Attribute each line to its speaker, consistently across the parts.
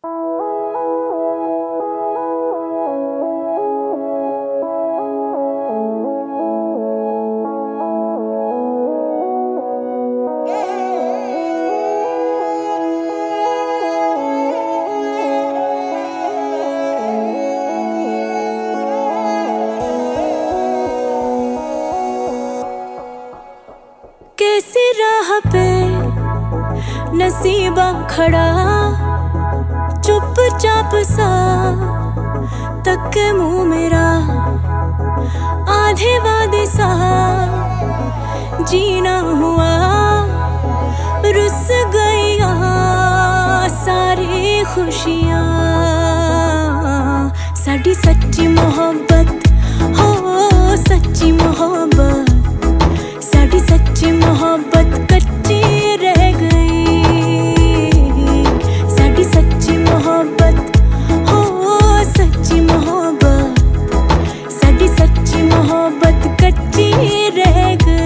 Speaker 1: कैसी राह पे नसीबा खड़ा, चुपचाप सा तक मुंह मेरा, आधे वादे सा जीना हुआ, रुस गईया सारी खुशियां। साडी सच्ची मोहब्बत हो, सच्ची मोहब्बत, साडी सच्ची मोहब्बत कच्ची रह गई। साडी सच्ची मोहब्बत हो, सच्ची मोहब्बत, साडी सच्ची मोहब्बत कच्ची रह गई।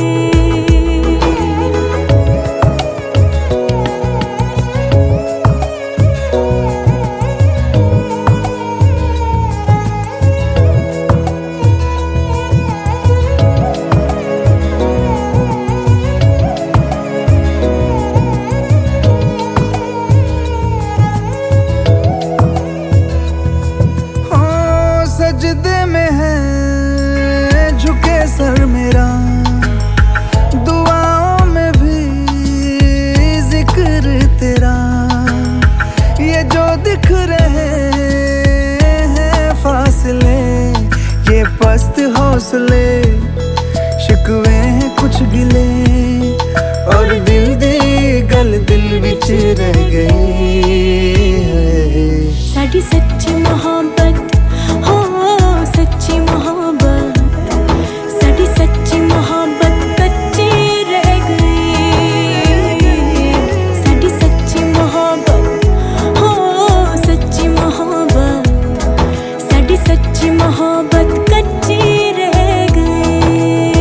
Speaker 2: सजदे में है झुके सर मेरा, दुआओं में भी जिक्र तेरा। ये जो दिख रहे हैं फासले, ये पस्त हौसले, शिकवे हैं कुछ गिले, और दिल दी गल दिल विच रह गई।
Speaker 1: साडी सच्ची मोहब्बत हो, सच्ची मोहब्बत, साडी सच्ची मोहब्बत कच्ची रह गई। साडी सच्ची मोहब्बत हो, सच्ची मोहब्बत, साडी सच्ची मोहब्बत कच्ची रह गई।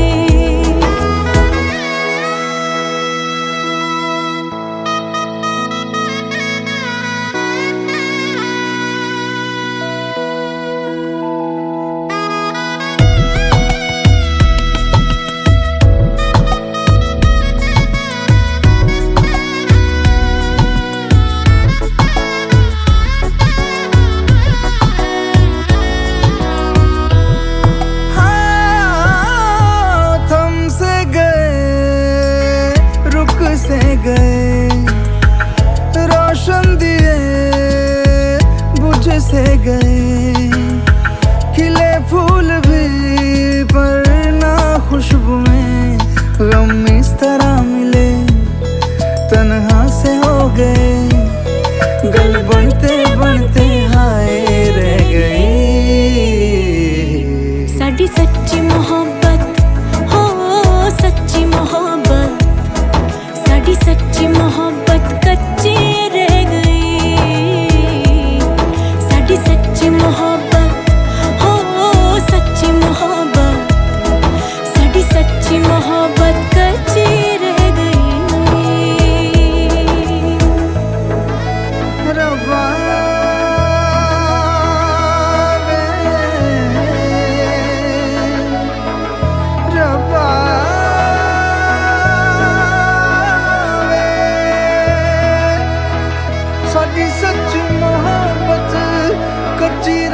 Speaker 2: गए रोशन दिए बुझ से गए, खिले फूल भी पर ना खुशबुएं, गम इस तरह मिले तन्हा से हो गए, गल बनते बनते हाय रह गई।
Speaker 1: साडी सच्ची मोहब्बत हो, सच्ची मोहब्बत, साडी सच्ची मोहब्बत कच्ची रह गई। साडी सच्ची मोहब्बत हो, सच्ची मोहब्बत, साडी सच्ची मोहब्बत कच्ची रह गई।
Speaker 2: रब्बा रब्बा साडी सच्ची मोहब्बत कच्ची